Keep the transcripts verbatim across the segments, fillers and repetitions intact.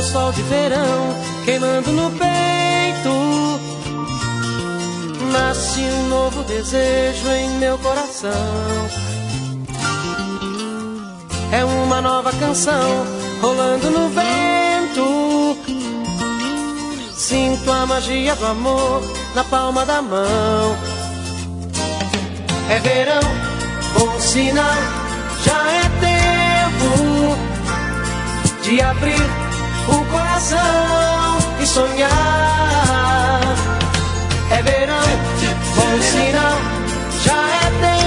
o sol de verão queimando no peito. Nasce um novo desejo em meu coração. É uma nova canção rolando no vento. Sinto a magia do amor na palma da mão. É verão, bom sinal, já é tempo de abrir o coração e sonhar. É verão, bom sinal, já é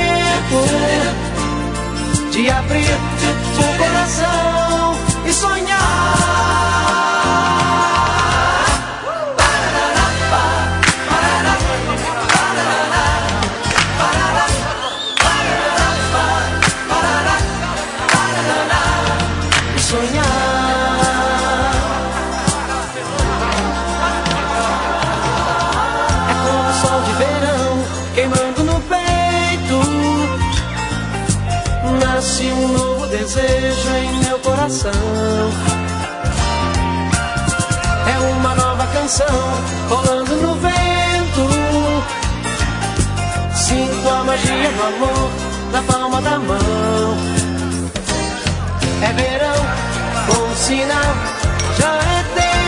tempo de abrir o coração e sonhar. Nasce um novo desejo em meu coração. É uma nova canção rolando no vento. Sinto a magia do amor na palma da mão. É verão, bom sinal, já é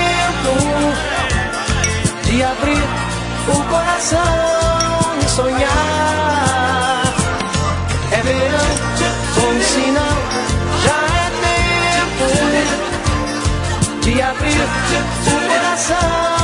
tempo de abrir o coração e sonhar. É verão, bom sinal, já é tempo de abrir o coração.